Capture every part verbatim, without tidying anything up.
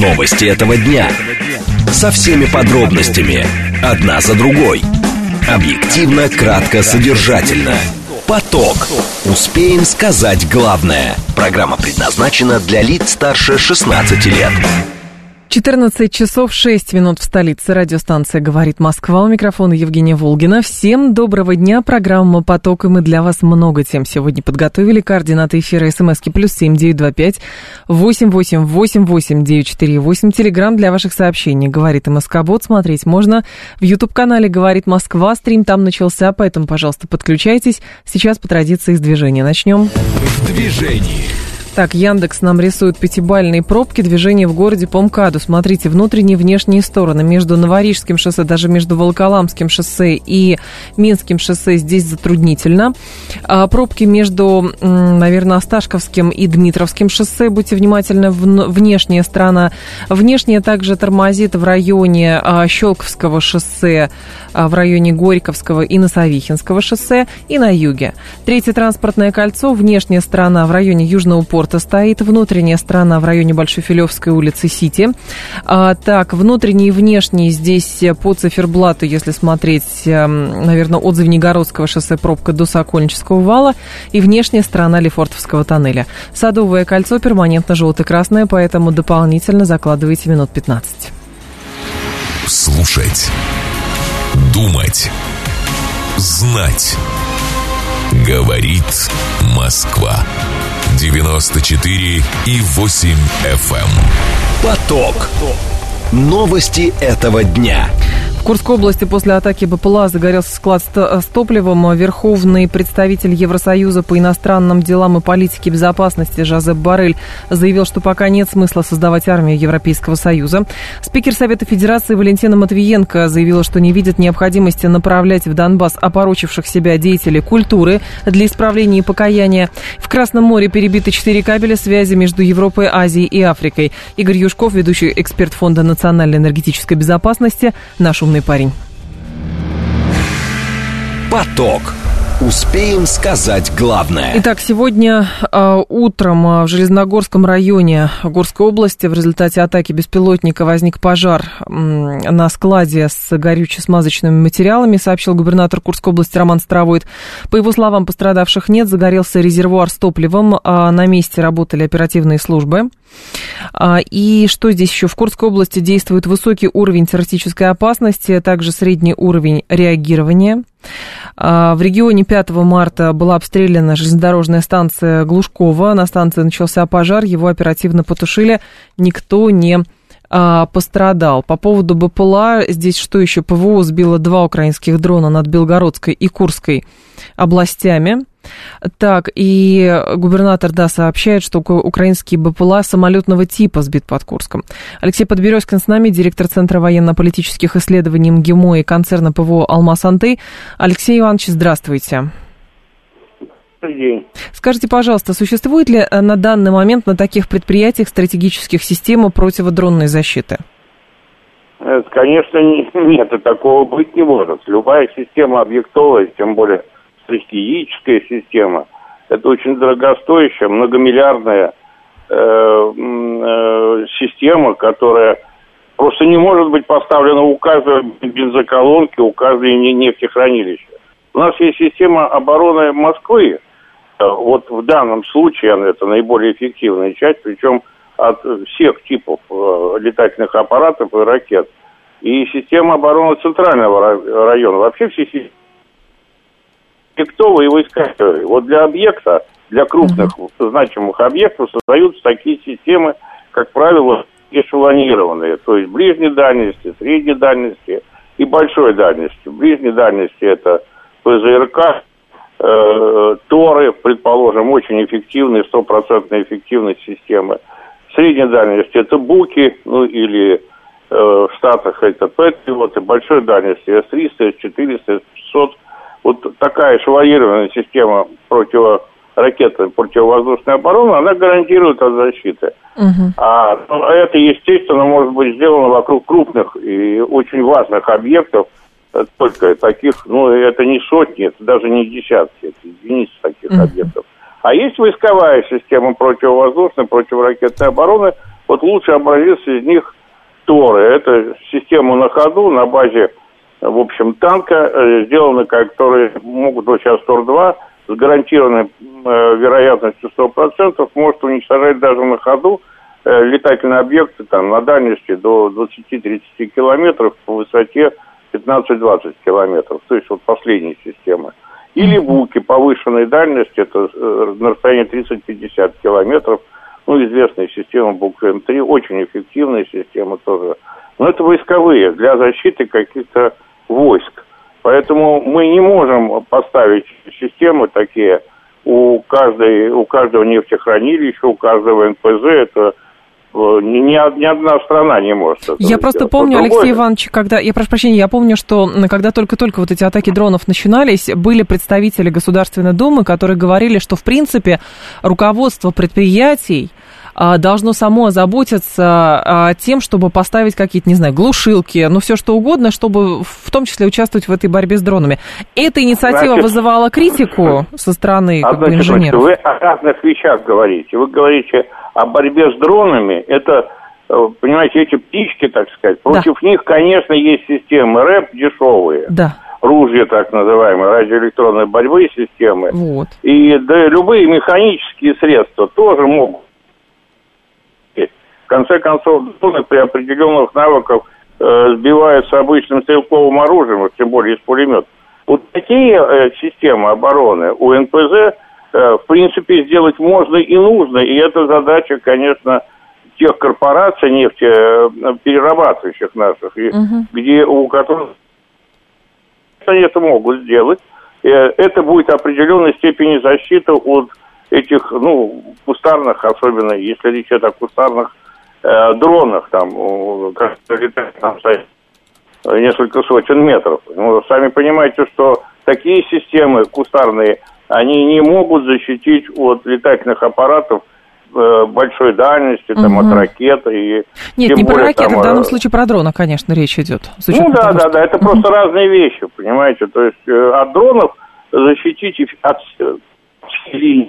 Новости этого дня. Со всеми подробностями. Одна за другой. Объективно, кратко, содержательно. Поток. Успеем сказать главное. Программа предназначена для лиц старше шестнадцати лет. четырнадцать часов шесть минут в столице. Радиостанция «Говорит Москва». У микрофона Евгения Волгина. Всем доброго дня. Программа «Поток». И мы для вас много тем сегодня подготовили. Координаты эфира СМСки плюс семь девять два пять восемь восемь восемь восемь девять четыре восемь. Телеграмм для ваших сообщений. «Говорит МСК-бот». Смотреть можно в YouTube-канале «Говорит Москва». Стрим там начался, поэтому, пожалуйста, подключайтесь. Сейчас по традиции с движения начнем. В движении. Так, Яндекс нам рисует пятибалльные пробки, движение в городе по МКАДу. Смотрите, внутренние и внешние стороны. Между Новорижским шоссе, даже между Волоколамским шоссе и Минским шоссе здесь затруднительно. А пробки между, наверное, Осташковским и Дмитровским шоссе. Будьте внимательны, внешняя сторона. Внешняя также тормозит в районе Щелковского шоссе, в районе Горьковского и Носовихинского шоссе и на юге. Третье транспортное кольцо, внешняя сторона в районе Южного порта стоит, внутренняя сторона в районе Большой Филевской улицы Сити. А, так, внутренний и внешний здесь по циферблату, если смотреть, наверное, от Звенигородского шоссе пробка до Сокольнического вала, и внешняя сторона Лефортовского тоннеля. Садовое кольцо перманентно желто-красное, поэтому дополнительно закладывайте минут пятнадцать. Слушать, думать, знать. Говорит Москва. девяносто четыре и восемь эф эм. Поток. Новости этого дня. В Курской области после атаки БПЛА загорелся склад с топливом. Верховный представитель Евросоюза по иностранным делам и политике безопасности Жозеп Боррель заявил, что пока нет смысла создавать армию Европейского Союза. Спикер Совета Федерации Валентина Матвиенко заявила, что не видит необходимости направлять в Донбасс опорочивших себя деятелей культуры для исправления и покаяния. В Красном море перебиты четыре кабеля связи между Европой, Азией и Африкой. Игорь Юшков, ведущий эксперт Фонда национальной энергетической безопасности, наш умный парень. Поток. Успеем сказать главное. Итак, сегодня э, утром э, в Железногорском районе Горской области в результате атаки беспилотника возник пожар э, на складе с горюче-смазочными материалами, сообщил губернатор Курской области Роман Старовойт. По его словам, пострадавших нет, загорелся резервуар с топливом, э, на месте работали оперативные службы. Э, и что здесь еще? В Курской области действует высокий уровень террористической опасности, также средний уровень реагирования. В регионе пятого марта была обстреляна железнодорожная станция Глушково. На станции начался пожар, его оперативно потушили, никто не а, пострадал. По поводу БПЛА, здесь что еще? ПВО сбило два украинских дрона над Белгородской и Курской областями. Так, и губернатор, да, сообщает, что украинский БПЛА самолетного типа сбит под Курском. Алексей Подберезкин с нами, директор Центра военно-политических исследований МГИМО и концерна ПВО «Алмаз-Антей». Алексей Иванович, здравствуйте. Добрый день. Скажите, пожалуйста, существует ли на данный момент на таких предприятиях стратегических систем противодронной защиты? Это, конечно, нет, и такого быть не может. Любая система объектовая, тем более стратегическая система, это очень дорогостоящая, многомиллиардная э, э, система, которая просто не может быть поставлена у каждой бензоколонки, у каждой нефтехранилища. У нас есть система обороны Москвы, вот в данном случае она это наиболее эффективная часть, причем от всех типов э, летательных аппаратов и ракет. И система обороны Центрального района, вообще все системы объектовые войска. Вот для объекта, для крупных uh-huh. значимых объектов создаются такие системы, как правило, эшелонированные, то есть ближней дальности, средней дальности и большой дальности. Ближней дальности это ПЗРК, э, ТОРы, предположим, очень эффективные, стопроцентная эффективность системы. Средней дальности это БУКи, ну или э, в Штатах это Патриот, и большой дальности эс триста, эс четыреста, эс пятьсот. Вот такая эшелонированная система противоракетной, противовоздушной обороны, она гарантирует от защиты. Uh-huh. А ну, это, естественно, может быть сделано вокруг крупных и очень важных объектов, только таких, ну, это не сотни, это даже не десятки, это единицы таких uh-huh. объектов. А есть войсковая система противовоздушной, противоракетной обороны, Вот лучший образец из них Торы. Это система на ходу на базе, в общем, танка, сделаны, которые могут, вот сейчас Тор-два, с гарантированной э, вероятностью сто процентов, может уничтожать даже на ходу э, летательные объекты там, на дальности до двадцать-тридцать километров, по высоте пятнадцать-двадцать километров. То есть вот последняя система. Или буки повышенной дальности, это э, на расстоянии тридцать-пятьдесят километров. Ну, известная система бук эм три, очень эффективная система тоже. Но это войсковые, для защиты каких-то войск. Поэтому мы не можем поставить системы такие у каждой, у каждого нефтехранилища, у каждого эн пэ зэ. Это ни, ни одна страна не может это Я сделать. просто помню, Алексей Алексей Иванович, когда, я прошу прощения, я помню, что когда только-только вот эти атаки дронов начинались, были представители Государственной Думы, которые говорили, что, в принципе, руководство предприятий должно само озаботиться тем, чтобы поставить какие-то, не знаю, глушилки, ну, все что угодно, чтобы в том числе участвовать в этой борьбе с дронами. Эта инициатива Значит, вызывала критику со стороны как бы, инженеров. Вы о разных вещах говорите. Вы говорите о борьбе с дронами. Это, понимаете, эти птички, так сказать. Против да. них, конечно, есть системы РЭП дешевые. Да. Ружья, так называемые, радиоэлектронной борьбы системы. Вот. И да, любые механические средства тоже могут. В конце концов, дроны при определенных навыках э, сбиваются обычным стрелковым оружием, тем более из пулемета. Вот такие э, системы обороны у эн пэ зэ, э, в принципе, сделать можно и нужно. И это задача, конечно, тех корпораций нефтеперерабатывающих наших, и, угу. где у которых они это могут сделать. Э, это будет определенной степени защиты от этих, ну, кустарных, особенно если речь идет о кустарных э, дронах, там, которые летают там, несколько сотен метров. Ну, сами понимаете, что такие системы кустарные, они не могут защитить от летательных аппаратов э, большой дальности, там, угу. от ракет. И, Нет, не более, про ракеты, там, в данном случае про дрона, конечно, речь идет. Ну да, того, да, что... да, это угу. просто разные вещи, понимаете. То есть э, от дронов защитить от линии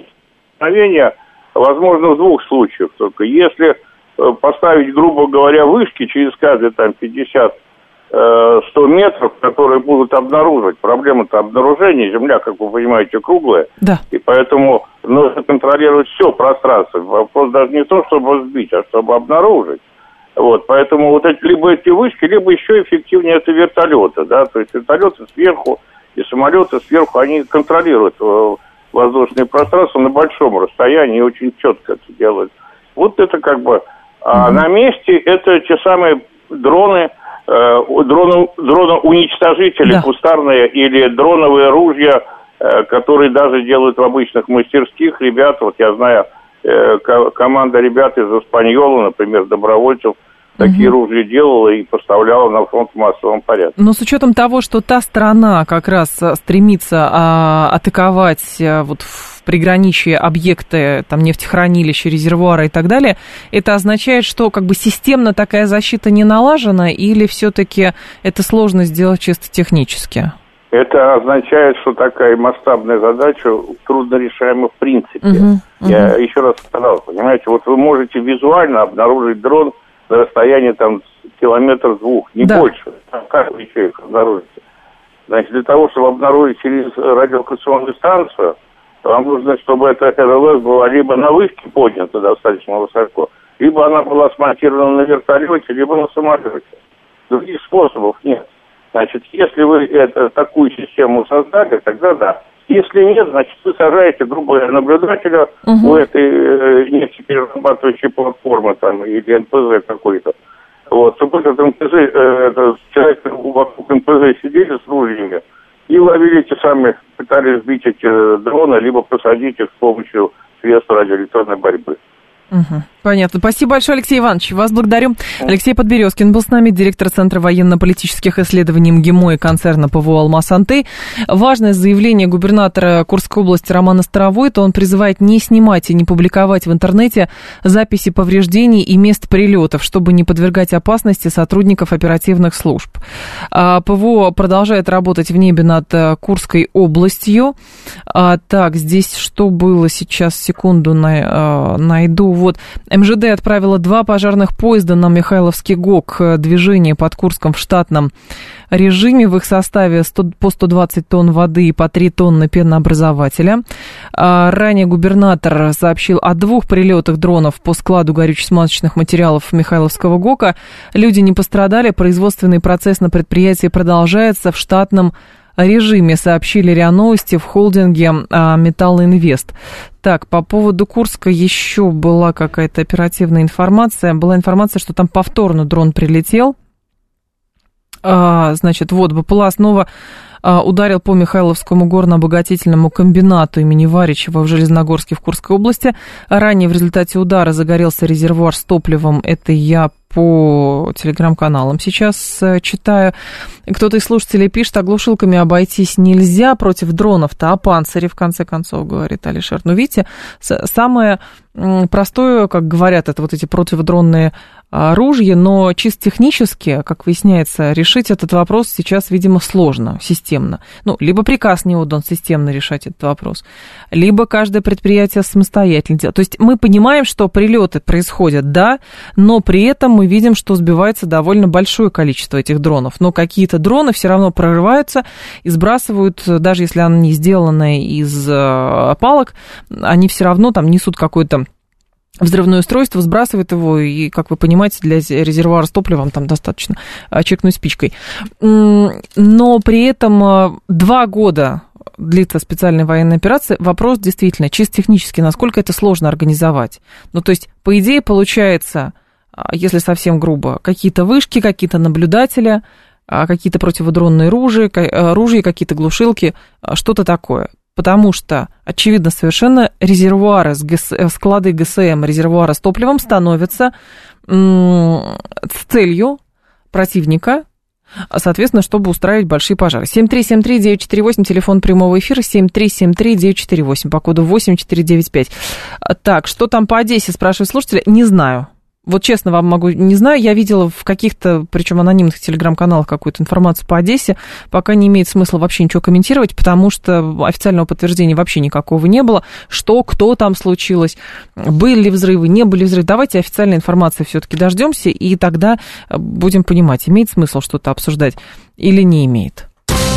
возможно в двух случаях только. Если э, поставить, грубо говоря, вышки через каждые там пятьдесят-сто метров, которые будут обнаруживать. Проблема-то обнаружения. Земля, как вы понимаете, круглая. Да. И поэтому нужно контролировать все пространство. Вопрос даже не то, чтобы сбить, а чтобы обнаружить. Вот, поэтому вот эти, либо эти вышки, либо еще эффективнее это вертолеты, да, то есть вертолеты сверху и самолеты сверху, они контролируют э, воздушное пространство на большом расстоянии и очень четко это делают. Вот это как бы... А mm-hmm. на месте это те самые дроны, э, дроны, дроны-уничтожители, да. кустарные или дроновые ружья, э, которые даже делают в обычных мастерских. Ребята, вот я знаю, э, ко- команда ребят из Испаньола, например, добровольцев, такие угу. ружья делала и поставляла на фронт в массовом порядке. Но с учетом того, что та страна как раз стремится а, атаковать а, вот в приграничье объекты, там, нефтехранилища, резервуары и так далее, это означает, что как бы системно такая защита не налажена, или все-таки это сложно сделать чисто технически? Это означает, что такая масштабная задача трудно решаема в принципе. Угу, угу. Я еще раз сказал, понимаете, вот вы можете визуально обнаружить дрон на расстоянии там километр-двух, не да. больше. Как вы еще их обнаружите? Значит, для того, чтобы обнаружить через радиолокационную станцию, вам нужно, чтобы эта эр эл эс была либо на вышке поднята достаточно высоко, либо она была смонтирована на вертолете, либо на самолете. Других способов нет. Значит, если вы это, такую систему создали, тогда да. Если нет, значит, вы сажаете, грубо говоря, наблюдателя угу. у этой э, нефтеперерабатывающей платформы там, или эн пэ зэ какой-то. Вот, чтобы этот эн пэ зэ, э, этот человек вокруг эн пэ зэ сидели с ружьями и ловили эти самые, пытались сбить эти дроны, либо посадить их с помощью средств радиоэлектронной борьбы. Угу. Понятно. Спасибо большое, Алексей Иванович. Вас благодарю. Алексей Подберезкин был с нами, директор Центра военно-политических исследований МГИМО и концерна ПВО «Алмаз-Антей». Важное заявление губернатора Курской области Романа Старовойта. Он призывает не снимать и не публиковать в интернете записи повреждений и мест прилетов, чтобы не подвергать опасности сотрудников оперативных служб. ПВО продолжает работать в небе над Курской областью. Так, здесь что было сейчас? Секунду найду. Вот. эм жэ дэ отправила два пожарных поезда на Михайловский ГОК. Движение под Курском в штатном режиме. В их составе по сто двадцать тонн воды и по три тонны пенообразователя. Ранее губернатор сообщил о двух прилетах дронов по складу горюче-смазочных материалов Михайловского ГОКа. Люди не пострадали. Производственный процесс на предприятии продолжается в штатном режиме, сообщили РИА Новости в холдинге «Металлоинвест». Так, по поводу Курска еще была какая-то оперативная информация. Была информация, что там повторно дрон прилетел. А, значит, вот, БПЛА снова а, ударил по Михайловскому горно-обогатительному комбинату имени Варичева в Железногорске в Курской области. Ранее в результате удара загорелся резервуар с топливом. Это я по телеграм-каналам сейчас читаю. Кто-то из слушателей пишет, оглушилками обойтись нельзя против дронов-то, а панцири, в конце концов, говорит Алишер. Ну, видите, самое простое, как говорят, это вот эти противодронные ружья, но чисто технически, как выясняется, решить этот вопрос сейчас, видимо, сложно, системно. Ну, либо приказ не отдан системно решать этот вопрос, либо каждое предприятие самостоятельно делает. То есть мы понимаем, что прилеты происходят, да, но при этом мы видим, что сбивается довольно большое количество этих дронов. Но какие-то дроны все равно прорываются и сбрасывают, даже если они сделаны из палок, они все равно там несут какой-то взрывное устройство, сбрасывает его, и, как вы понимаете, для резервуара с топливом там достаточно чиркнуть спичкой. Но при этом два года длится специальная военная операция. Вопрос действительно чисто технически, насколько это сложно организовать. Ну, то есть, по идее, получается, если совсем грубо, какие-то вышки, какие-то наблюдатели, какие-то противодронные ружья, ружья, какие-то глушилки, что-то такое. Потому что, очевидно совершенно, резервуары, склады ГСМ, резервуары с топливом становятся с целью противника, соответственно, чтобы устраивать большие пожары. семь три семь три девять четыре восемь, телефон прямого эфира, семь три семь три девять четыре восемь, по коду восемь четыре девять пять. Так, что там по Одессе, спрашивают слушатели, не знаю. Вот честно вам могу, не знаю, я видела в каких-то, причем анонимных телеграм-каналах какую-то информацию по Одессе, пока не имеет смысла вообще ничего комментировать, потому что официального подтверждения вообще никакого не было, что, кто там случилось, были ли взрывы, не были взрывы. Давайте официальной информации все-таки дождемся, и тогда будем понимать, имеет смысл что-то обсуждать или не имеет.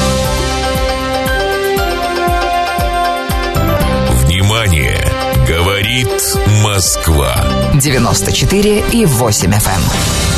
Внимание! Говорит Москва. девяносто четыре и восемь эф эм.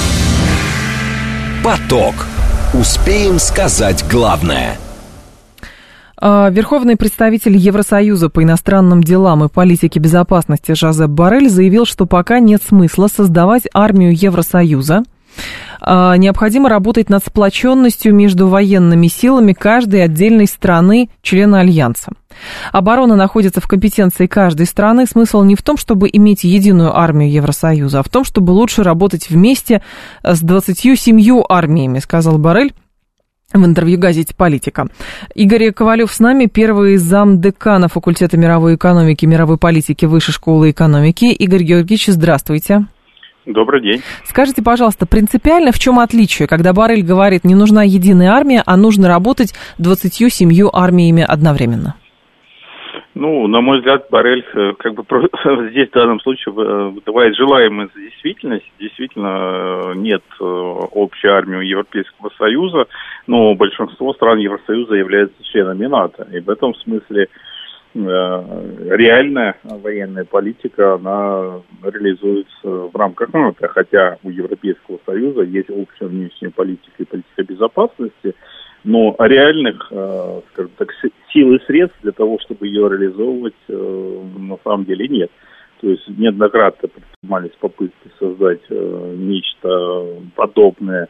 Поток. Успеем сказать главное. Верховный представитель Евросоюза по иностранным делам и политике безопасности Жозеп Боррель заявил, что пока нет смысла создавать армию Евросоюза. Необходимо работать над сплоченностью между военными силами каждой отдельной страны, члена Альянса. Оборона находится в компетенции каждой страны. Смысл не в том, чтобы иметь единую армию Евросоюза, а в том, чтобы лучше работать вместе с двадцатью семью армиями, сказал Боррель в интервью газете «Политика». Игорь Ковалев с нами, первый замдекана факультета мировой экономики и мировой политики Высшей школы экономики. Игорь Георгиевич, здравствуйте. Добрый день. Скажите, пожалуйста, принципиально в чем отличие, когда Боррель говорит, не нужна единая армия, а нужно работать двадцатью семью армиями одновременно? Ну, на мой взгляд, Боррель как бы здесь в данном случае выдавает желаемое за действительность. Действительно, нет общей армии Европейского Союза, но большинство стран Евросоюза являются членами НАТО. И в этом смысле реальная военная политика, она реализуется в рамках НАТО, хотя у Европейского Союза есть общая внешняя политика и политика безопасности, но реальных, скажем так, сил и средств для того, чтобы ее реализовывать, на самом деле нет. То есть неоднократно предпринимались попытки создать нечто подобное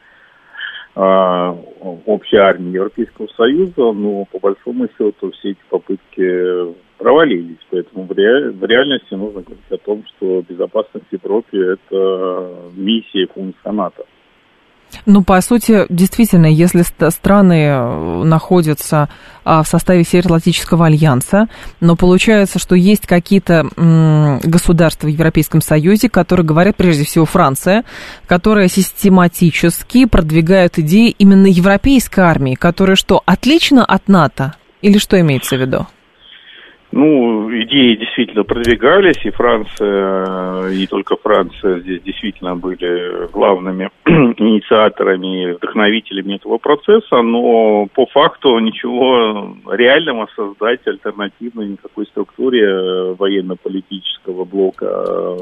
общей армии Европейского Союза, но по большому счету все эти попытки провалились. Поэтому в, ре... в реальности нужно говорить о том, что безопасность в Европе – это миссия и функция НАТО. Ну, по сути, действительно, если страны находятся в составе Североатлантического альянса, но получается, что есть какие-то государства в Европейском Союзе, которые говорят, прежде всего, Франция, которая систематически продвигают идеи именно европейской армии, которая что, отлична от НАТО? Или что имеется в виду? Ну, идеи действительно продвигались, и Франция, и не только Франция здесь действительно были главными инициаторами, вдохновителями этого процесса, но по факту ничего реального создать альтернативной никакой структуре военно-политического блока,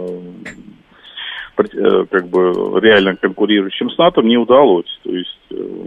как бы реально конкурирующим с НАТО, не удалось. То есть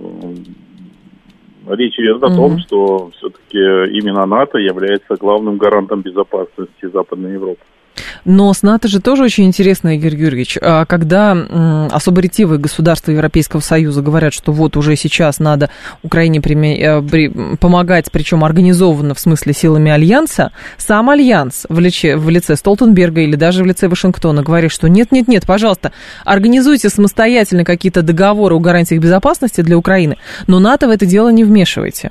речь идет о том, mm-hmm. что все-таки именно НАТО является главным гарантом безопасности Западной Европы. Но с НАТО же тоже очень интересно, Игорь Георгиевич, когда особо ретивые государства Европейского Союза говорят, что вот уже сейчас надо Украине помогать, причем организованно, в смысле силами Альянса, сам Альянс в лице, в лице Столтенберга или даже в лице Вашингтона говорит, что нет-нет-нет, пожалуйста, организуйте самостоятельно какие-то договоры о гарантиях безопасности для Украины, но НАТО в это дело не вмешивайте.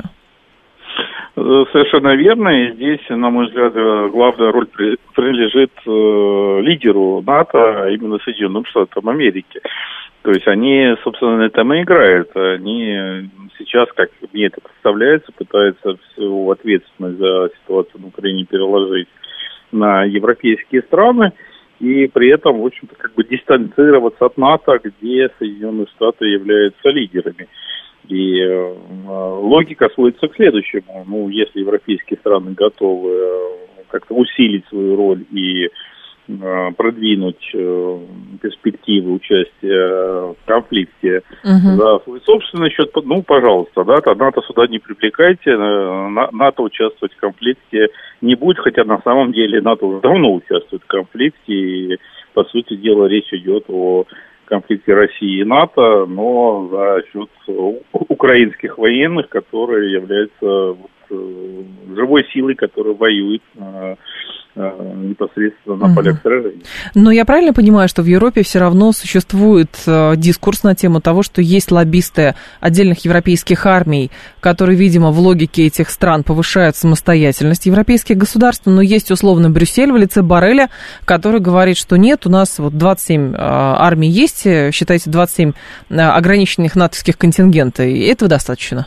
Совершенно верно, и здесь, на мой взгляд, главная роль принадлежит э, лидеру НАТО, а именно Соединенным Штатам Америки. То есть они, собственно, на этом и играют. Они сейчас, как мне это представляется, пытаются всю ответственность за ситуацию на Украине переложить на европейские страны, и при этом, в общем-то, как бы дистанцироваться от НАТО, где Соединенные Штаты являются лидерами. И э, логика сводится к следующему. Ну, если европейские страны готовы э, как-то усилить свою роль и э, продвинуть э, перспективы участия в конфликте uh-huh. за свой собственный счет, ну, пожалуйста, да, НАТО сюда не привлекайте, э, НАТО участвовать в конфликте не будет, хотя на самом деле НАТО уже давно участвует в конфликте, и, по сути дела, речь идет о конфликте России и НАТО, но за счет украинских военных, которые являются вот, живой силой, которая воюет э, э, непосредственно на полях сражений. Но я правильно понимаю, что в Европе все равно существует э, дискурс на тему того, что есть лоббисты отдельных европейских армий, которые, видимо, в логике этих стран повышают самостоятельность европейских государств, но есть условно Брюссель в лице Борреля, который говорит, что нет, у нас вот двадцать семь э, армий есть, считайте, двадцать семь э, ограниченных натовских контингента, и этого достаточно.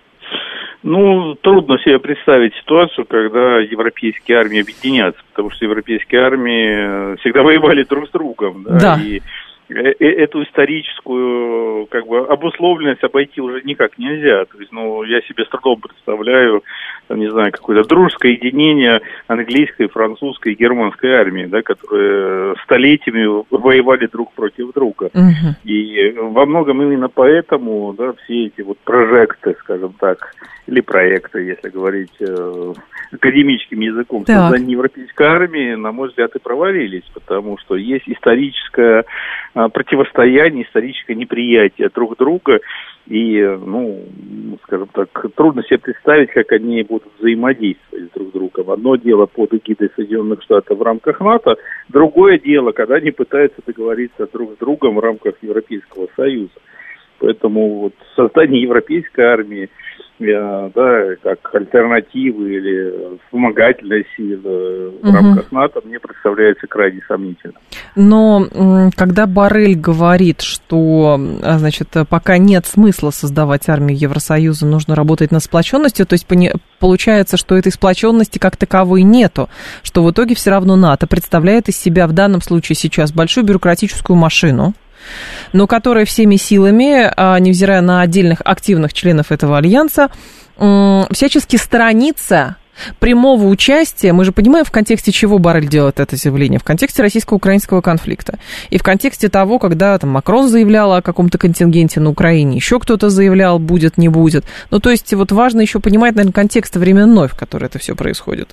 Ну, трудно себе представить ситуацию, когда европейские армии объединятся, потому что европейские армии всегда воевали друг с другом, да, да. И эту историческую, как бы, обусловленность обойти уже никак нельзя. То есть, ну, я себе с трудом представляю, там, не знаю, какое-то дружеское единение английской, французской и германской армии, да, которые столетиями воевали друг против друга. Uh-huh. И во многом именно поэтому, да, все эти вот прожекты, скажем так, или проекты, если говорить э, академическим языком, так. создания европейской армии, на мой взгляд, и провалились, потому что есть историческое э, противостояние, историческое неприятие друг друга, и, ну, скажем так, трудно себе представить, как они будут взаимодействовать друг с другом. Одно дело под эгидой Соединенных Штатов в рамках НАТО, другое дело, когда они пытаются договориться друг с другом в рамках Европейского Союза. Поэтому вот создание европейской армии, да, как альтернативы или вспомогательной силы в угу. рамках НАТО, мне представляется крайне сомнительно. Но когда Боррель говорит, что, значит, пока нет смысла создавать армию Евросоюза, нужно работать над сплоченностью, то есть получается, что этой сплоченности как таковой нету, что в итоге все равно НАТО представляет из себя в данном случае сейчас большую бюрократическую машину, но которая всеми силами, невзирая на отдельных активных членов этого альянса, всячески сторонится прямого участия. Мы же понимаем, в контексте чего Боррель делает это заявление, в контексте российско-украинского конфликта, и в контексте того, когда там Макрон заявлял о каком-то контингенте на Украине, еще кто-то заявлял, будет, не будет. Ну, то есть, вот важно еще понимать, наверное, контекст временной, в который это все происходит.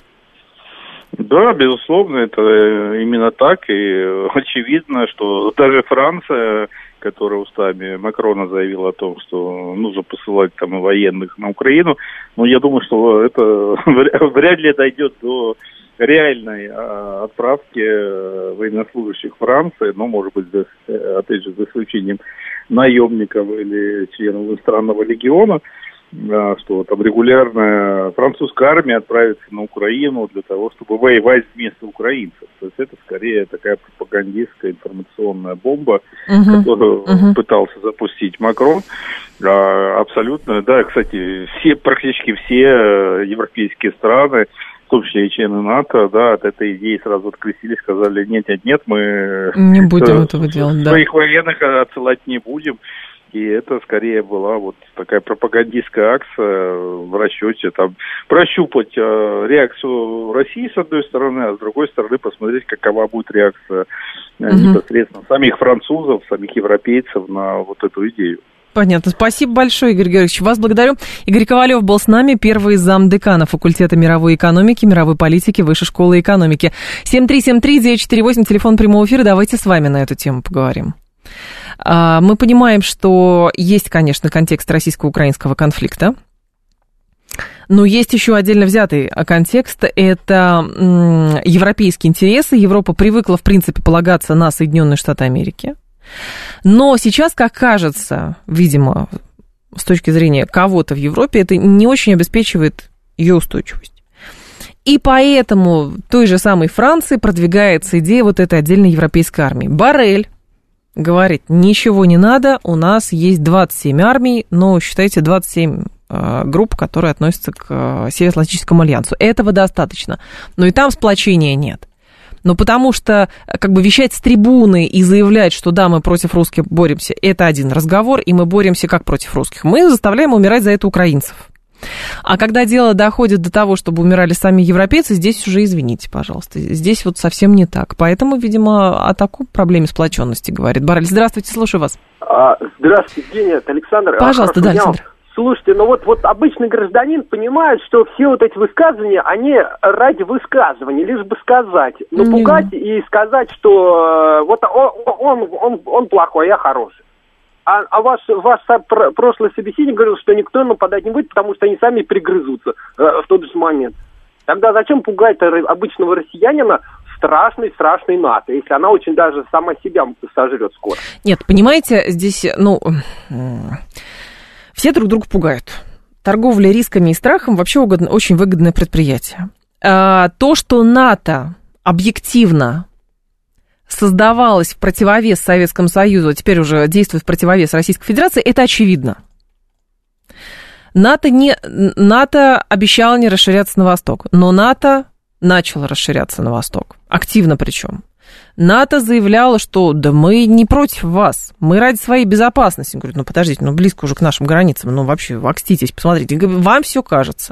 Да, безусловно, это именно так, и очевидно, что даже Франция, которая устами Макрона заявила о том, что нужно посылать там и военных на Украину, но я думаю, что это вряд ли дойдет до реальной отправки военнослужащих Франции, но, может быть, опять же, за исключением наемников или членов иностранного легиона, что там регулярная французская армия отправится на Украину для того, чтобы воевать вместо украинцев. То есть это скорее такая пропагандистская информационная бомба, uh-huh. которую uh-huh. пытался запустить Макрон. А, абсолютно, да, кстати, все, практически все европейские страны в том числе и члены НАТО, да, от этой идеи сразу открестились, сказали, нет-нет-нет, мы не будем этого делать, да. Своих военных отсылать не будем. И это скорее была вот такая пропагандистская акция в расчете, там, прощупать э, реакцию России с одной стороны, а с другой стороны посмотреть, какова будет реакция э, угу. непосредственно самих французов, самих европейцев на вот эту идею. Понятно. Спасибо большое, Игорь Георгиевич. Вас благодарю. Игорь Ковалев был с нами, первый замдекана факультета мировой экономики, мировой политики Высшей школы экономики. семь три семь три девять четыре восемь, телефон прямого эфира. Давайте с вами на эту тему поговорим. Мы понимаем, что есть, конечно, контекст российско-украинского конфликта, но есть еще отдельно взятый контекст, это европейские интересы. Европа привыкла, в принципе, полагаться на Соединенные Штаты Америки, но сейчас, как кажется, видимо, с точки зрения кого-то в Европе, это не очень обеспечивает ее устойчивость. И поэтому той же самой Франции продвигается идея вот этой отдельной европейской армии. Боррель говорит, ничего не надо, у нас есть двадцать семь армий, но, считайте, двадцать семь э, групп, которые относятся к э, Североатлантическому альянсу. Этого достаточно. Но и там сплочения нет. Но потому что, как бы, вещать с трибуны и заявлять, что да, мы против русских боремся, это один разговор, и мы боремся как против русских. Мы заставляем умирать за это украинцев. А когда дело доходит до того, чтобы умирали сами европейцы, здесь уже, извините, пожалуйста, здесь вот совсем не так. Поэтому, видимо, о такой проблеме сплоченности говорит Боррель. Здравствуйте, слушаю вас. А, здравствуйте, Евгений, это Александр. Пожалуйста, да, Александр. Слушайте, ну вот, вот обычный гражданин понимает, что все вот эти высказывания, они ради высказывания, лишь бы сказать. Напугать mm. и сказать, что вот он, он, он, он плохой, а я хороший. А, а ваш, ваш прошлый собеседник говорил, что никто нападать не будет, потому что они сами пригрызутся э, в тот же момент. Тогда зачем пугать обычного россиянина страшной-страшной НАТО, если она очень даже сама себя сожрет скоро? Нет, понимаете, здесь, ну, все друг друга пугают. Торговля рисками и страхом вообще угодно, очень выгодное предприятие. А, то, что НАТО объективно создавалось в противовес Советскому Союзу, а теперь уже действует в противовес Российской Федерации, это очевидно. НАТО, не, НАТО обещало не расширяться на восток, но НАТО начало расширяться на восток, активно причем. НАТО заявляло, что да мы не против вас, мы ради своей безопасности. Говорит, ну подождите, ну близко уже к нашим границам, ну вообще окститесь, посмотрите, вам все кажется.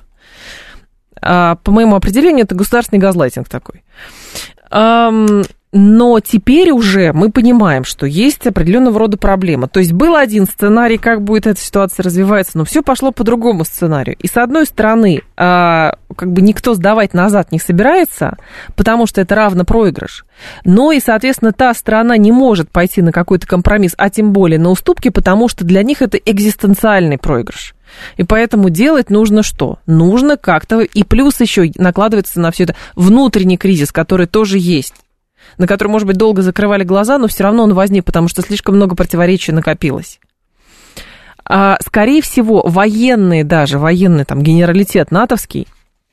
А, по моему определению, это государственный газлайтинг такой. А, но теперь уже мы понимаем, что есть определенного рода проблема. То есть был один сценарий, как будет эта ситуация развиваться, но все пошло по другому сценарию. И с одной стороны, как бы никто сдавать назад не собирается, потому что это равно проигрыш. Но и, соответственно, та сторона не может пойти на какой-то компромисс, а тем более на уступки, потому что для них это экзистенциальный проигрыш. И поэтому делать нужно что? Нужно как-то, и плюс еще накладывается на все это внутренний кризис, который тоже есть, на который, может быть, долго закрывали глаза, но все равно он возник, потому что слишком много противоречий накопилось. А, скорее всего, военный даже, военный там генералитет натовский,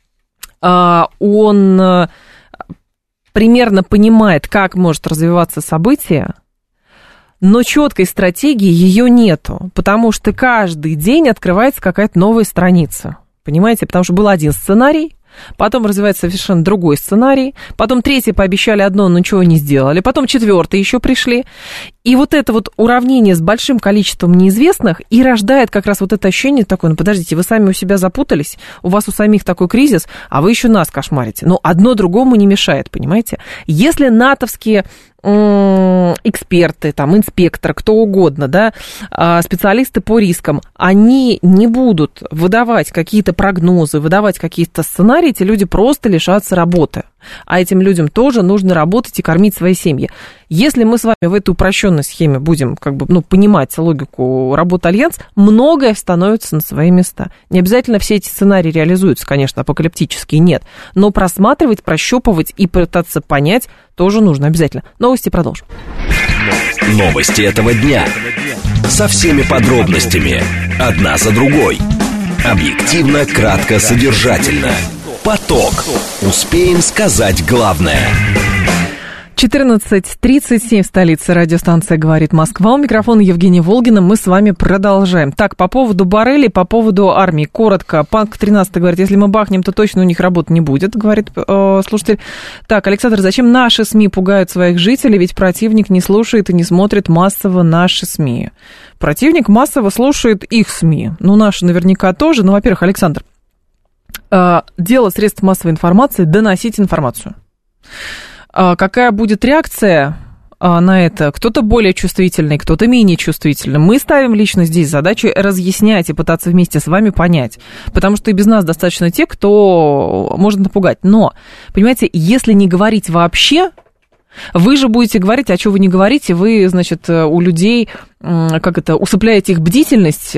а, он а, примерно понимает, как может развиваться событие, но четкой стратегии ее нету, потому что каждый день открывается какая-то новая страница. Понимаете? Потому что был один сценарий, потом развивается совершенно другой сценарий, потом третий пообещали одно, но ничего не сделали, потом четвертый еще пришли. И вот это вот уравнение с большим количеством неизвестных и рождает как раз вот это ощущение такое, ну подождите, вы сами у себя запутались, у вас у самих такой кризис, а вы еще нас кошмарите. Но одно другому не мешает, понимаете? Если натовские эксперты, там, инспекторы, кто угодно, да, специалисты по рискам, они не будут выдавать какие-то прогнозы, выдавать какие-то сценарии, эти люди просто лишатся работы. А этим людям тоже нужно работать и кормить свои семьи. Если мы с вами в этой упрощенной схеме будем как бы, ну, понимать логику работы Альянс, многое становится на свои места. Не обязательно все эти сценарии реализуются, конечно, апокалиптические, нет. Но просматривать, прощупывать и пытаться понять тоже нужно обязательно. Новости продолжим. Новости этого дня. Со всеми подробностями. Одна за другой. Объективно, кратко, содержательно. Поток. Успеем сказать главное. четырнадцать тридцать семь в столице, радиостанция «Говорит Москва». У микрофона Евгения Волгина. Мы с вами продолжаем. Так, по поводу Боррелли, по поводу армии. Коротко. Панк тринадцать говорит, если мы бахнем, то точно у них работы не будет, говорит э, слушатель. Так, Александр, зачем наши СМИ пугают своих жителей? Ведь противник не слушает и не смотрит массово наши СМИ. Противник массово слушает их СМИ. Ну, наши наверняка тоже. Ну, во-первых, Александр, э, дело средств массовой информации — доносить информацию. Какая будет реакция на это? Кто-то более чувствительный, кто-то менее чувствительный. Мы ставим лично здесь задачу разъяснять и пытаться вместе с вами понять. Потому что и без нас достаточно тех, кто может напугать. Но, понимаете, если не говорить вообще, вы же будете говорить, а что вы не говорите, вы, значит, у людей, как это, усыпляете их бдительность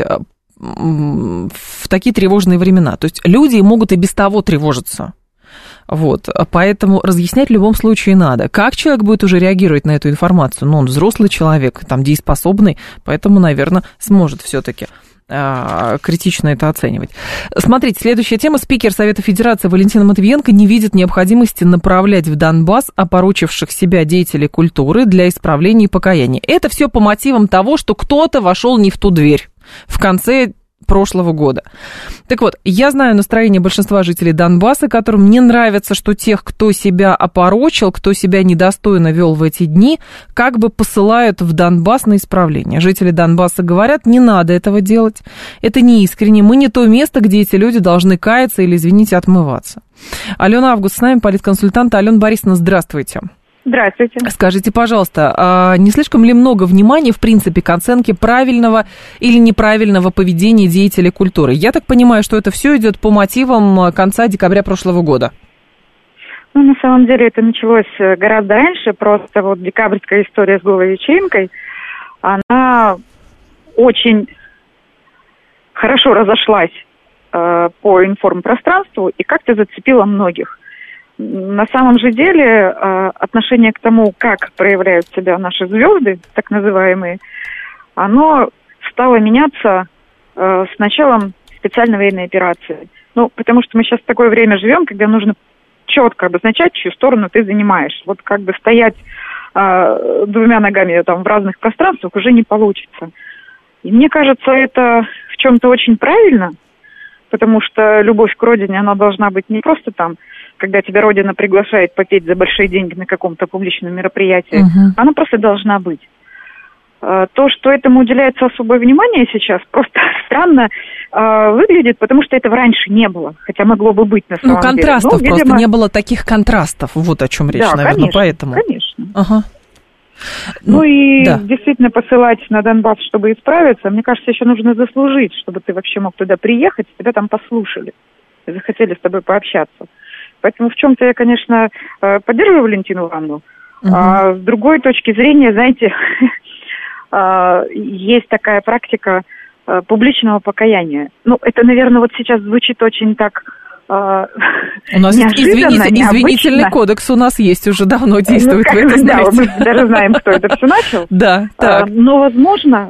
в такие тревожные времена. То есть люди могут и без того тревожиться. Вот, поэтому разъяснять в любом случае надо. Как человек будет уже реагировать на эту информацию? Ну, он взрослый человек, там, дееспособный, поэтому, наверное, сможет все-таки а, критично это оценивать. Смотрите, следующая тема. Спикер Совета Федерации Валентина Матвиенко не видит необходимости направлять в Донбасс опорочивших себя деятелей культуры для исправления и покаяния. Это все по мотивам того, что кто-то вошел не в ту дверь в конце прошлого года. Так вот, я знаю настроение большинства жителей Донбасса, которым не нравится, что тех, кто себя опорочил, кто себя недостойно вел в эти дни, как бы посылают в Донбасс на исправление. Жители Донбасса говорят, не надо этого делать, это не искренне, мы не то место, где эти люди должны каяться или, извините, отмываться. Алена Август с нами, политконсультант. Алена Борисовна, здравствуйте. Здравствуйте. Скажите, пожалуйста, а не слишком ли много внимания, в принципе, к оценке правильного или неправильного поведения деятелей культуры? Я так понимаю, что это все идет по мотивам конца декабря прошлого года. Ну, на самом деле, это началось гораздо раньше. Просто вот декабрьская история с голой вечеринкой, она очень хорошо разошлась э, по информпространству и как-то зацепила многих. На самом же деле отношение к тому, как проявляют себя наши звезды, так называемые, оно стало меняться с началом специальной военной операции. Ну, потому что мы сейчас в такое время живем, когда нужно четко обозначать, чью сторону ты занимаешь. Вот как бы стоять двумя ногами там в разных пространствах уже не получится. И мне кажется, это в чем-то очень правильно, потому что любовь к родине, она должна быть не просто там, когда тебя Родина приглашает попеть за большие деньги на каком-то публичном мероприятии, uh-huh. она просто должна быть. То, что этому уделяется особое внимание сейчас, просто странно э, выглядит, потому что этого раньше не было, хотя могло бы быть на самом ну, контрастов деле. Ну, просто видимо... не было таких контрастов, вот о чем речь, да, наверное, конечно, поэтому. конечно. Ага. Ну, ну и да. действительно посылать на Донбасс, чтобы исправиться, мне кажется, еще нужно заслужить, чтобы ты вообще мог туда приехать, тебя там послушали, и захотели с тобой пообщаться. Поэтому в чем-то я, конечно, поддерживаю Валентину Ивановну. Uh-huh. А с другой точки зрения, знаете, есть такая практика публичного покаяния. Ну, это, наверное, вот сейчас звучит очень так у нас неожиданно, извините, извинительный кодекс у нас есть, уже давно действует. Ну, вы это да, знаете. мы даже знаем, кто это все начал. Да, так. Но, возможно,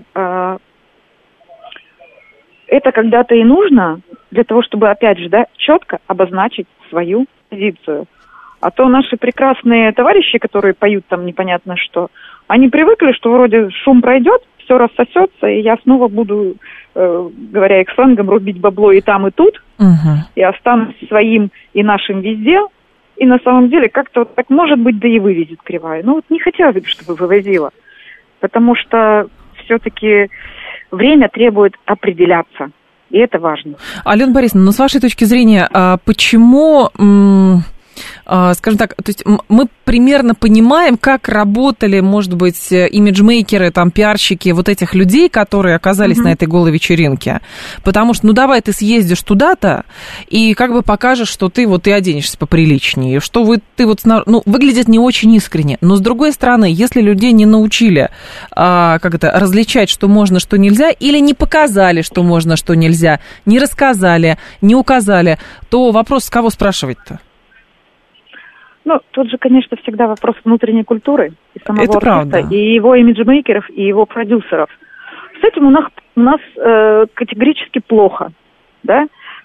это когда-то и нужно для того, чтобы, опять же, да, четко обозначить свою позицию. А то наши прекрасные товарищи, которые поют там непонятно что, они привыкли, что вроде шум пройдет, все рассосется, и я снова буду, э, говоря их сленгом, рубить бабло и там, и тут, uh-huh. и останусь своим и нашим везде. И на самом деле как-то вот так, может быть, да и вывезет кривая. Но вот не хотелось бы, чтобы вывозила, потому что все-таки время требует определяться. И это важно. Алена Борисовна, ну, с вашей точки зрения, почему, скажем так, то есть мы примерно понимаем, как работали, может быть, имиджмейкеры, там, пиарщики вот этих людей, которые оказались mm-hmm. на этой голой вечеринке. Потому что, ну, давай ты съездишь туда-то и как бы покажешь, что ты вот и оденешься поприличнее, что вы, ты вот, ну, выглядит не очень искренне. Но, с другой стороны, если людей не научили, а, как это, различать, что можно, что нельзя, или не показали, что можно, что нельзя, не рассказали, не указали, то вопрос, с кого спрашивать-то? Ну, тут же, конечно, всегда вопрос внутренней культуры и самого это артиста, правда. И его имиджмейкеров, и его продюсеров. С этим у нас, у нас э, категорически плохо, да.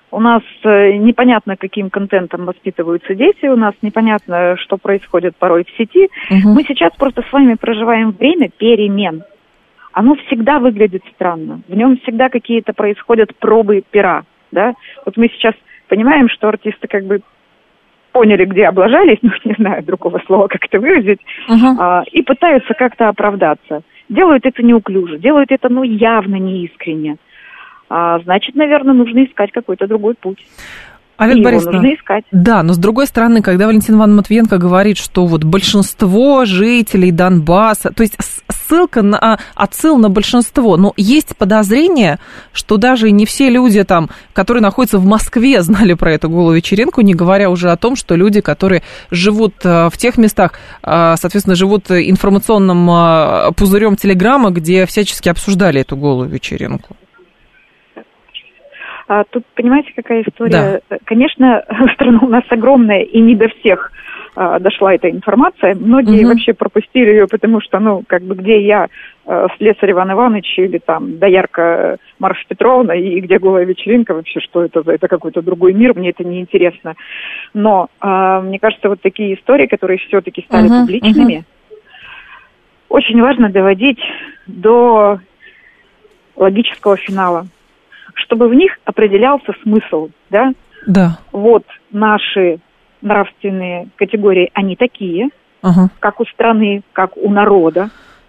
У нас непонятно, каким контентом воспитываются дети, у нас непонятно, что происходит порой в сети. Угу. Мы сейчас просто с вами проживаем время перемен. Оно всегда выглядит странно. В нем всегда какие-то происходят пробы пера. Да? Вот мы сейчас понимаем, что артисты как бы поняли, где облажались, ну, не знаю другого слова, как это выразить, uh-huh. а, и пытаются как-то оправдаться. Делают это неуклюже, делают это, ну, явно неискренне. А, значит, наверное, нужно искать какой-то другой путь. Алена Борисовна, нужно искать. Да, но с другой стороны, когда Валентина Ивановна Матвиенко говорит, что вот большинство жителей Донбасса, то есть ссылка на, отсыл на большинство, но есть подозрение, что даже не все люди там, которые находятся в Москве, знали про эту голую вечеринку, не говоря уже о том, что люди, которые живут в тех местах, соответственно, живут информационным пузырем Телеграма, где всячески обсуждали эту голую вечеринку. А тут, понимаете, какая история? Да. Конечно, страна у нас огромная, и не до всех а, дошла эта информация. Многие угу. вообще пропустили ее, потому что, ну, как бы, где я, а, Слесарь Иван Иванович, или там Доярка Марфа Петровна, и где голая вечеринка, вообще, что это за, это какой-то другой мир, мне это неинтересно. Но, а, мне кажется, вот такие истории, которые все-таки стали угу. публичными, угу. очень важно доводить до логического финала, чтобы в них определялся смысл, да? Да. Вот наши нравственные категории, они такие, uh-huh. как у страны, как у народа.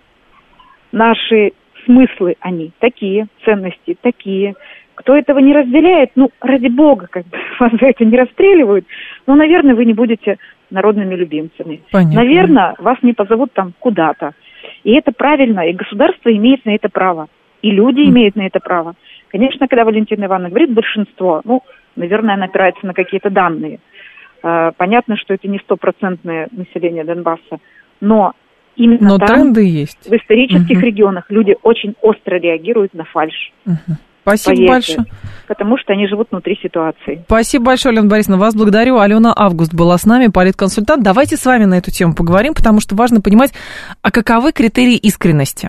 Наши смыслы, они такие, ценности такие. Кто этого не разделяет, ну, ради бога, как бы, вас за это не расстреливают, но, наверное, вы не будете народными любимцами. Понятно. Наверное, вас не позовут там куда-то. И это правильно, и государство имеет на это право, и люди uh-huh. имеют на это право. Конечно, когда Валентина Ивановна говорит большинство, ну, наверное, она опирается на какие-то данные. Понятно, что это не стопроцентное население Донбасса, но именно но там, тренды есть. В исторических угу. регионах, люди очень остро реагируют на фальшь. Угу. Спасибо Поверьте, большое. Потому что они живут внутри ситуации. Спасибо большое, Алена Борисовна. Вас благодарю. Алена Август была с нами, политконсультант. Давайте с вами на эту тему поговорим, потому что важно понимать, а каковы критерии искренности.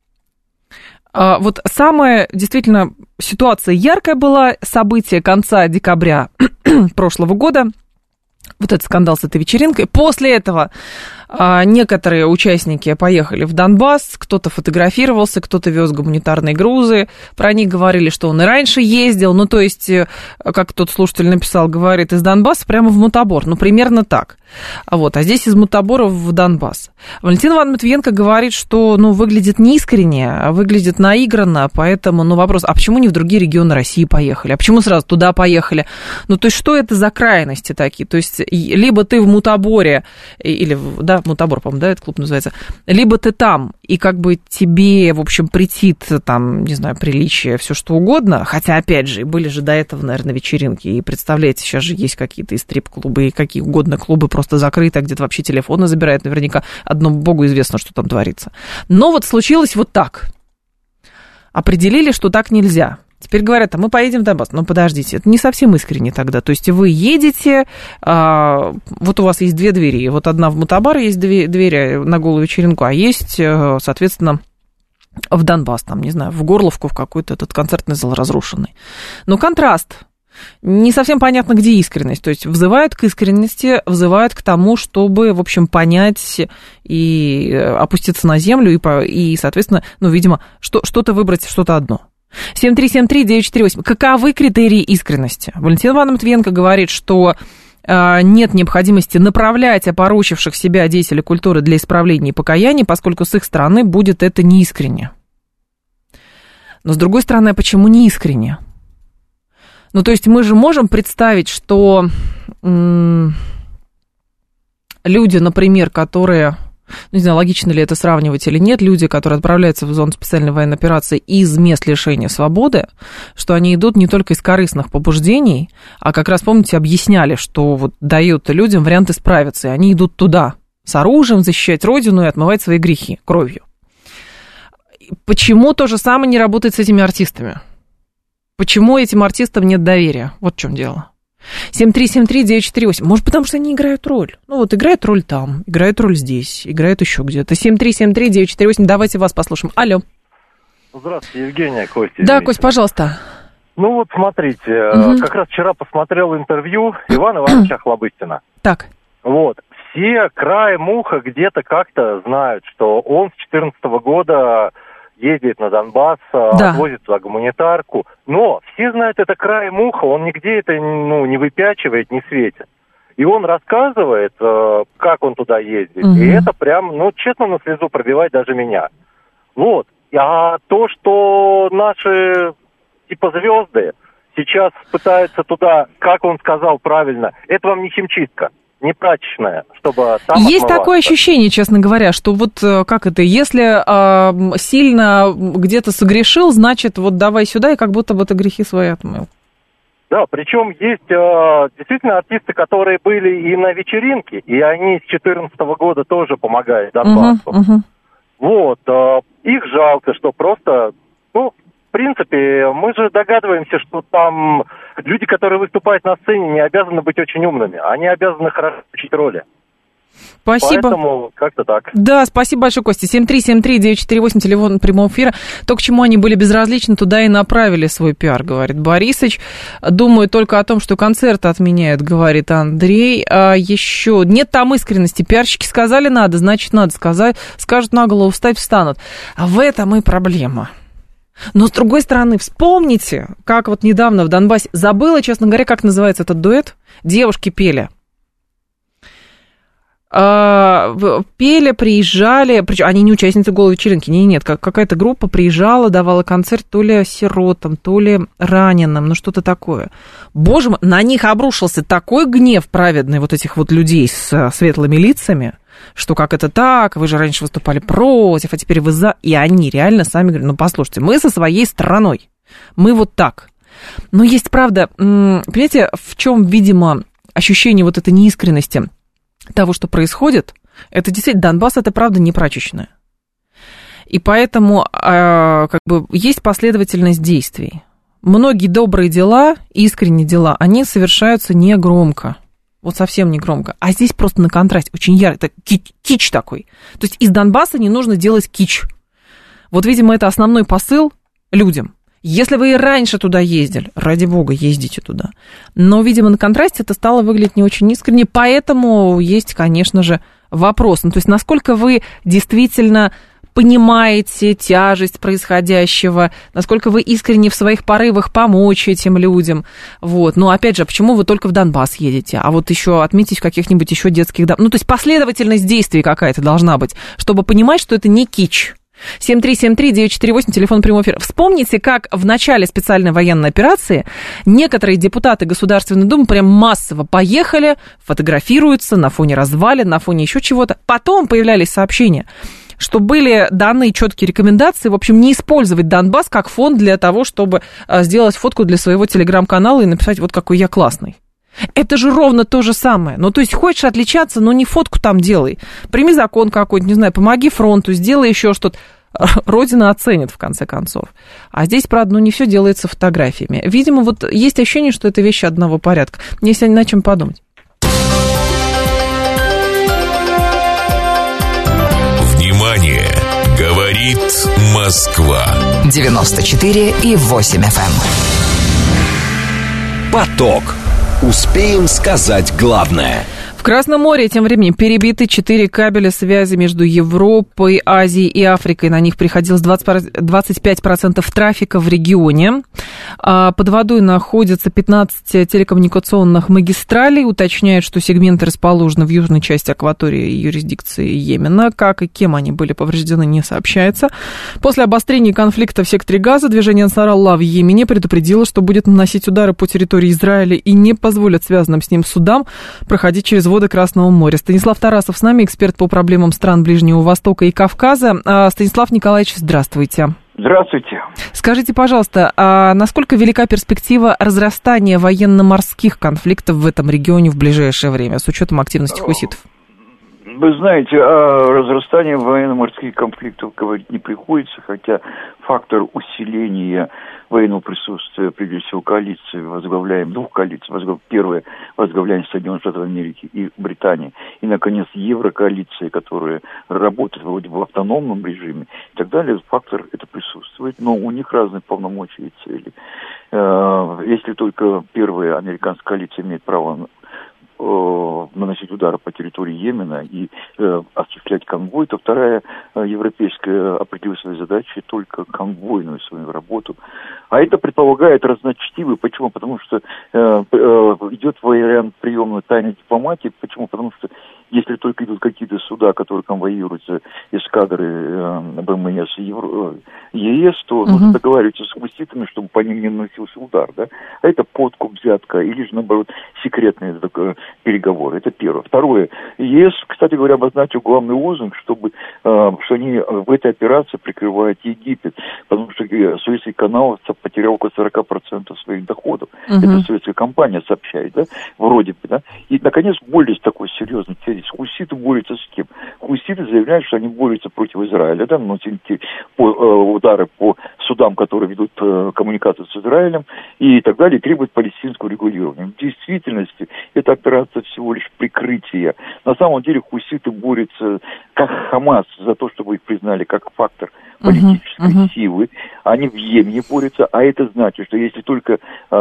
Вот самая, действительно, ситуация яркая была, событие конца декабря прошлого года, вот этот скандал с этой вечеринкой. После этого а, некоторые участники поехали в Донбасс, кто-то фотографировался, кто-то вез гуманитарные грузы, про них говорили, что он и раньше ездил, ну, то есть, как тот слушатель написал, говорит, из Донбасса прямо в Мутабор, ну, примерно так. Вот, а здесь из Мутабора в Донбасс. Валентина Ивановна Матвиенко говорит, что, ну, выглядит неискренне, а выглядит наигранно, поэтому, ну, вопрос, а почему не в другие регионы России поехали? А почему сразу туда поехали? Ну, то есть, что это за крайности такие? То есть, либо ты в Мутаборе, или, да, Мутабор, по-моему, да, этот клуб называется, либо ты там, и как бы тебе, в общем, претит, там, не знаю, приличие, все что угодно, хотя, опять же, были же до этого, наверное, вечеринки, и представляете, сейчас же есть какие-то и стрип-клубы, и какие угодно клубы просто закрыты, а где-то вообще телефоны забирают, наверняка одному богу известно, что там творится. Но вот случилось вот так. Определили, что так нельзя. Теперь говорят, а мы поедем в Донбасс. Но подождите, это не совсем искренне тогда. То есть вы едете, а, вот у вас есть две двери. Вот одна в Мутабар есть две двери на голую вечеринку, а есть, соответственно, в Донбасс, там, не знаю, в Горловку, в какой-то этот концертный зал разрушенный. Но контраст. Не совсем понятно, где искренность. То есть взывают к искренности, взывают к тому, чтобы, в общем, понять и опуститься на землю, и, и соответственно, ну, видимо, что, что-то выбрать, что-то одно. семь три семь три девять четыре восемь. Каковы критерии искренности? Валентина Ивановна Матвиенко говорит, что э, нет необходимости направлять опорочивших себя деятелей культуры для исправления и покаяния, поскольку с их стороны будет это неискренне. Но с другой стороны, а почему неискренне? Ну, то есть мы же можем представить, что м- люди, например, которые, ну, не знаю, логично ли это сравнивать или нет, люди, которые отправляются в зону специальной военной операции из мест лишения свободы, что они идут не только из корыстных побуждений, а как раз, помните, объясняли, что вот дают людям вариант исправиться, и они идут туда с оружием защищать родину и отмывать свои грехи кровью. Почему то же самое не работает с этими артистами? Почему этим артистам нет доверия? Вот в чем дело. семь три семь три девять четыре восемь. Может, потому что они играют роль. Ну, вот играют роль там, играют роль здесь, играют еще где-то. семь три семь три девять четыре восемь. Давайте вас послушаем. Алло. Здравствуйте, Евгения, Костя. Да, Кость, пожалуйста. Ну вот смотрите, Угу. как раз вчера посмотрел интервью Ивана Ивановича Охлобыстина. Так. Вот. Все краем уха где-то как-то знают, что он с четырнадцатого года ездит на Донбасс, Да. отвозит туда гуманитарку. Но все знают это краем уха, он нигде это ну, не выпячивает, не светит. И он рассказывает, как он туда ездит. Угу. И это прям, ну, честно, на слезу пробивает даже меня. Вот. А то, что наши, типа, звезды сейчас пытаются туда, как он сказал правильно, это вам не химчистка, не прачечная, чтобы там Есть отмываться. такое ощущение, честно говоря, что вот э, как это, если э, сильно где-то согрешил, значит, вот давай сюда, и как будто бы ты грехи свои отмыл. Да, причем есть э, действительно артисты, которые были и на вечеринке, и они с четырнадцатого года тоже помогают Донбассу. Угу, угу. Вот, э, их жалко, что просто, ну, в принципе, мы же догадываемся, что там люди, которые выступают на сцене, не обязаны быть очень умными, они обязаны хорошо учить роли. Спасибо. Поэтому как-то так. Да, спасибо большое, Костя. семь три семь три девять четыре восемь, телефон прямого эфира. То, к чему они были безразличны, туда и направили свой пиар, говорит Борисыч. Думаю только о том, что концерты отменяют, говорит Андрей. А еще нет там искренности. Пиарщики сказали надо, значит надо сказать. Скажут на голову встать, встанут. А в этом и проблема. Но, с другой стороны, вспомните, как вот недавно в Донбассе... Забыла, честно говоря, как называется этот дуэт. Девушки пели. Пели, приезжали, причем они не участницы голой вечеринки, нет, нет, какая-то группа приезжала, давала концерт то ли сиротам, то ли раненым, ну что-то такое. Боже мой, на них обрушился такой гнев праведный вот этих вот людей с светлыми лицами, что как это так, вы же раньше выступали против, а теперь вы за... И они реально сами говорят, ну послушайте, мы со своей страной, мы вот так. Но есть, правда, понимаете, в чем, видимо, ощущение вот этой неискренности того, что происходит, это действительно, Донбасс, это правда не прачечная. И поэтому э, как бы есть последовательность действий. Многие добрые дела, искренние дела, они совершаются не громко. Вот совсем не громко. А здесь просто на контрасте, очень ярко, это кич, кич такой. То есть из Донбасса не нужно делать кич. Вот, видимо, это основной посыл людям. Если вы и раньше туда ездили, ради бога, ездите туда. Но, видимо, на контрасте это стало выглядеть не очень искренне, поэтому есть, конечно же, вопрос. Ну, то есть, насколько вы действительно понимаете тяжесть происходящего, насколько вы искренне в своих порывах помочь этим людям. Вот. Но, опять же, почему вы только в Донбасс едете? А вот еще отметить в каких-нибудь еще детских... Ну, то есть, последовательность действий какая-то должна быть, чтобы понимать, что это не кич. семь три семь три девять четыре восемь, телефон прямого эфира. Вспомните, как в начале специальной военной операции некоторые депутаты Государственной Думы прям массово поехали, фотографируются на фоне развалин, на фоне еще чего-то. Потом появлялись сообщения, что были даны четкие рекомендации, в общем, не использовать Донбасс как фон для того, чтобы сделать фотку для своего телеграм-канала и написать, вот какой я классный. Это же ровно то же самое. Ну, то есть, хочешь отличаться, но не фотку там делай. Прими закон какой-то, не знаю, помоги фронту, сделай еще что-то. Родина оценит, в конце концов. А здесь, правда, ну, не все делается фотографиями. Видимо, вот есть ощущение, что это вещи одного порядка. Мне сегодня на чем подумать. Внимание! Говорит Москва. девяносто четыре и восемь эф эм. Поток. Успеем сказать главное. В Красном море тем временем перебиты четыре кабеля связи между Европой, Азией и Африкой. На них приходилось двадцать пять процентов трафика в регионе. Под водой находятся пятнадцать телекоммуникационных магистралей. Уточняют, что сегменты расположены в южной части акватории юрисдикции Йемена. Как и кем они были повреждены, не сообщается. После обострения конфликта в секторе Газа движение Ансар-Аллах в Йемене предупредило, что будет наносить удары по территории Израиля и не позволит связанным с ним судам проходить через воды Красного моря. Станислав Тарасов с нами, эксперт по проблемам стран Ближнего Востока и Кавказа. Станислав Николаевич, здравствуйте. Здравствуйте. Скажите, пожалуйста, а насколько велика перспектива разрастания военно-морских конфликтов в этом регионе в ближайшее время, с учетом активности хуситов? Вы знаете, о разрастании военно-морских конфликтов говорить не приходится, хотя фактор усиления военного присутствия, прежде всего, коалиции, возглавляем, двух коалиций, возглав... первая возглавляем Соединенных Штатов Америки и Британии, и, наконец, Еврокоалиция, которая работает вроде бы в автономном режиме и так далее, фактор это присутствует, но у них разные полномочия и цели. если только первая американская коалиция имеет право наносить удары по территории Йемена и э, осуществлять конвой, то вторая э, европейская определила свои задачи только конвойную свою работу. А это предполагает разночтивый. Почему? Потому что э, э, идет вариант приемной тайной дипломатии. Почему? Потому что если только идут какие-то суда, которые конвоируются эскадры э, ВМС и Евро... ЕС, то uh-huh. нужно договариваться с хуситами, чтобы по ним не наносился удар. Да? А это подкуп, взятка или же, наоборот, секретные так, переговоры. Это первое. Второе. ЕС, кстати говоря, обозначил главный лозунг, чтобы, э, что они в этой операции прикрывают Египет, потому что Суэцкий канал потерял около сорок процентов своих доходов. Uh-huh. Это Суэцкая компания сообщает, да? Вроде бы, да? И, наконец, более такой серьезный тезис. Хуситы борются с кем? Хуситы заявляют, что они борются против Израиля, да, но по, э, удары по судам, которые ведут э, коммуникацию с Израилем и так далее, требуют палестинского регулирования. В действительности эта операция всего лишь прикрытие. На самом деле хуситы борются как Хамас за то, чтобы их признали как фактор политической uh-huh, uh-huh. силы. Они в Йемене борются, а это значит, что если только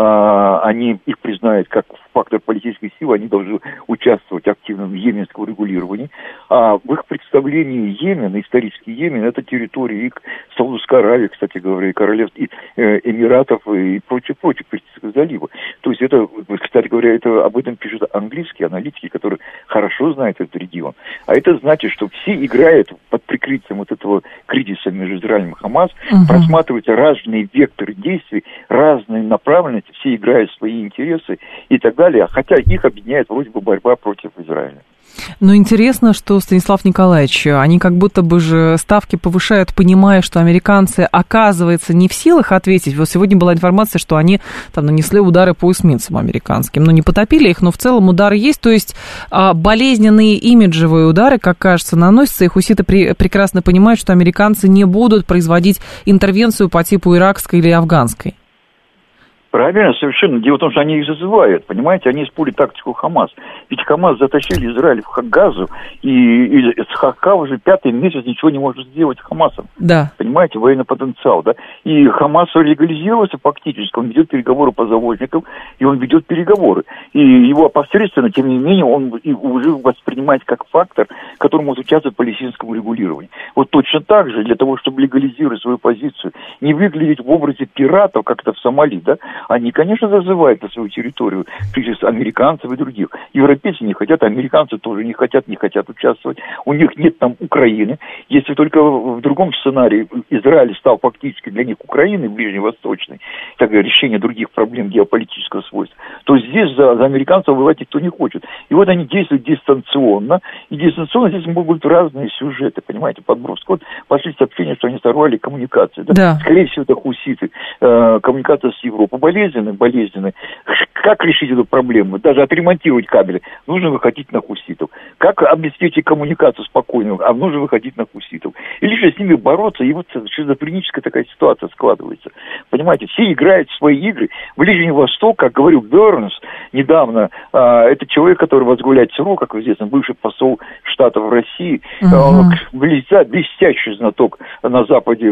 э, они их признают как фактор политической силы, они должны участвовать активно в йеменском регулировании. А в их представлении Йемен, исторический Йемен, это территория их Саудовской Аравии, кстати говоря, и королевств, и э, Эмиратов, и прочее-прочее, Персидского залива. То есть это, кстати говоря, это об этом пишут английские аналитики, которые хорошо знают этот регион. А это значит, что все играют под прикрытием вот этого кризиса между Израилем и Хамас, uh-huh. просматриваются разные векторы действий, разные направленности, все играют свои интересы и так далее, хотя их объединяет вроде бы борьба против Израиля. Но интересно, что, Станислав Николаевич, они как будто бы же ставки повышают, понимая, что американцы, оказывается, не в силах ответить. Вот сегодня была информация, что они там нанесли удары по эсминцам американским. Ну, не потопили их, но в целом удары есть. То есть болезненные имиджевые удары, как кажется, наносятся, и хуситы при, прекрасно понимают, что американцы не будут производить интервенцию по типу иракской или афганской. Правильно, совершенно. Дело в том, что они их зазывают, понимаете, они используют тактику Хамас. Ведь Хамас затащили Израиль в Газу, и, и с Хака уже пятый месяц ничего не может сделать с Хамасом. Да. Понимаете, военный потенциал, да. И Хамас легализировался фактически, он ведет переговоры по заложникам, и он ведет переговоры. И его опосредственно, тем не менее, он уже воспринимается как фактор, который может участвовать в палестинском регулировании. Вот точно так же, для того, чтобы легализировать свою позицию, не выглядеть в образе пиратов, как это в Сомали, да, они, конечно, зазывают на свою территорию американцев и других. Европейцы не хотят, американцы тоже не хотят, не хотят участвовать. У них нет там Украины. Если только в другом сценарии Израиль стал фактически для них Украиной ближневосточной, так решение других проблем геополитического свойства, то здесь за, за американцев воевать никто не хочет. И вот они действуют дистанционно. И дистанционно здесь могут быть разные сюжеты, понимаете, подбросок. Вот пошли сообщения, что они сорвали коммуникации. Да? Да. Скорее всего, это хуситы. Э, коммуникация с Европой. Болезненны, болезненны. Как решить эту проблему? Даже отремонтировать кабели. Нужно выходить на хуситов. Как обеспечить коммуникацию спокойную? А нужно выходить на хуситов. Или же с ними бороться, и вот шизофреническая такая ситуация складывается. Понимаете, все играют в свои игры. Ближний Восток, как говорил Бернс недавно, э, это человек, который возглавляет ЦРУ, как известно, бывший посол Штатов в России, uh-huh. э, блестя, блестящий знаток на Западе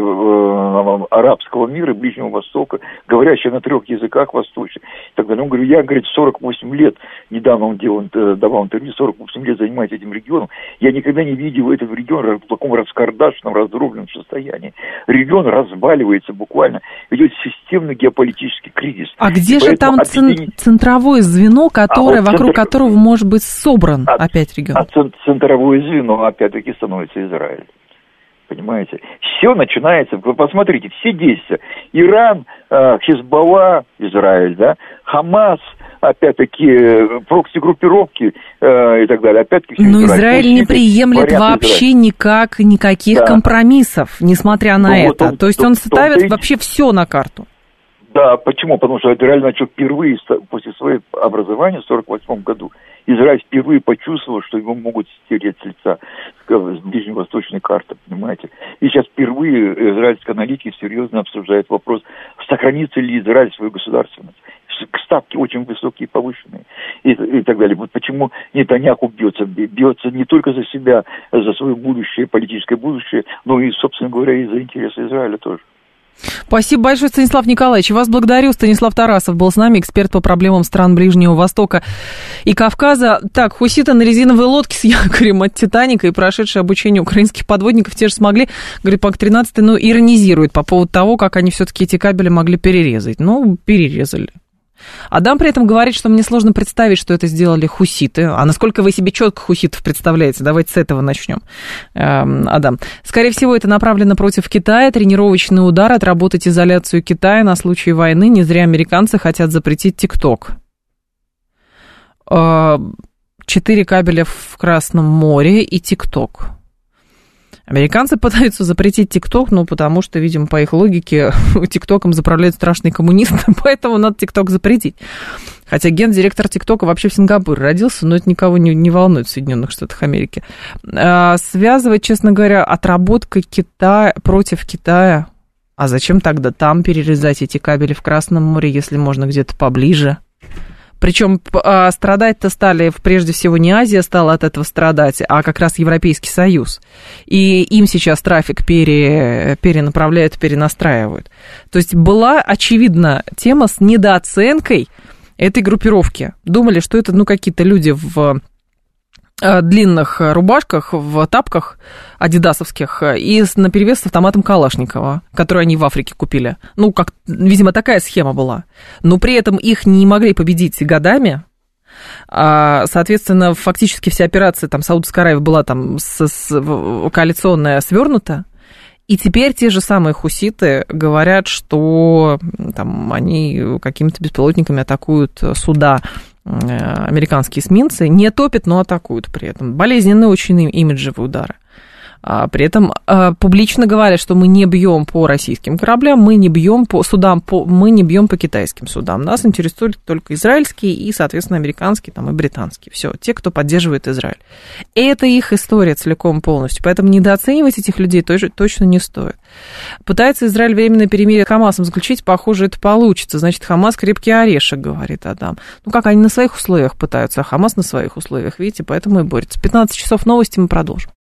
э, арабского мира, Ближнего Востока, говорящий на трех языках восточных. Тогда он говорит, я, говорит, сорок восемь лет, недавно он делал, давал интервью, сорок восемь лет занимаюсь этим регионом, я никогда не видел этот регион в таком раскардашенном, раздробленном состоянии. Регион разваливается буквально, идет системный геополитический кризис. А где же там объединение... центровое звено, которое, а вот вокруг центр... которого может быть собран а, опять регион? А центровое звено опять-таки становится Израиль. Понимаете? Все начинается, вы посмотрите, все действия. Иран, э, Хизбалла, Израиль, да, Хамас, опять-таки, прокси-группировки э, и так далее. Опять-таки, но Израиль, Израиль не приемлет вообще Израиль. никак, никаких да. компромиссов, несмотря на ну, это. Вот он, То есть он ставит он, вообще все на карту. Да, почему? Потому что Израиль начал впервые, после своего образования в сорок восьмом году, Израиль впервые почувствовал, что его могут стереть с лица с ближневосточной карты, понимаете. И сейчас впервые израильские аналитики серьезно обсуждают вопрос, сохранится ли Израиль свою государственность. Ставки очень высокие, повышенные и, и так далее. Вот почему Нетаньяху бьется. Бьется не только за себя, за свое будущее, политическое будущее, но и, собственно говоря, и за интересы Израиля тоже. Спасибо большое, Станислав Николаевич. Вас благодарю. Станислав Тарасов был с нами, эксперт по проблемам стран Ближнего Востока и Кавказа. Так, хуситы на резиновой лодке с якорем от «Титаника» и прошедшие обучение украинских подводников те же смогли. Говорит, Пак тринадцатый, ну, иронизирует по поводу того, как они все-таки эти кабели могли перерезать. Ну, перерезали. Адам при этом говорит, что мне сложно представить, что это сделали хуситы. А насколько вы себе четко хуситов представляете? Давайте с этого начнем. Эм, Адам. Скорее всего, это направлено против Китая. Тренировочный удар, отработать изоляцию Китая на случай войны. Не зря американцы хотят запретить ТикТок. Э, четыре кабеля в Красном море и ТикТок. Американцы пытаются запретить ТикТок, ну, потому что, видимо, по их логике, ТикТоком заправляют страшные коммунисты, поэтому надо ТикТок запретить. Хотя гендиректор ТикТока вообще в Сингапуре родился, но это никого не, не волнует в Соединенных Штатах Америки. А, связывать, честно говоря, отработка Китая против Китая. А зачем тогда там перерезать эти кабели в Красном море, если можно где-то поближе? Причем а, страдать-то стали, прежде всего, не Азия стала от этого страдать, а как раз Европейский Союз. И им сейчас трафик пере, перенаправляют, перенастраивают. То есть была, очевидно, тема с недооценкой этой группировки. Думали, что это, ну, какие-то люди в длинных рубашках, в тапках адидасовских и наперевес с автоматом Калашникова, который они в Африке купили. Ну, как, видимо, такая схема была. Но при этом их не могли победить годами. Соответственно, фактически вся операция там, Саудовской Аравии была там с, с, коалиционная свернута. И теперь те же самые хуситы говорят, что там, они какими-то беспилотниками атакуют суда, американские эсминцы, не топят, но атакуют при этом. Болезненные очень имиджевые удары. А при этом а, публично говорят, что мы не бьем по российским кораблям, мы не бьем по судам, по, мы не бьем по китайским судам. Нас интересуют только израильские и, соответственно, американские там, и британские. Все, те, кто поддерживает Израиль. Это их история целиком полностью. Поэтому недооценивать этих людей тоже, точно не стоит. Пытается Израиль временное перемирие с Хамасом заключить, похоже, это получится. Значит, Хамас крепкий орешек, говорит Адам. Ну как, они на своих условиях пытаются, а Хамас на своих условиях, видите, поэтому и борется. пятнадцать часов новости, мы продолжим.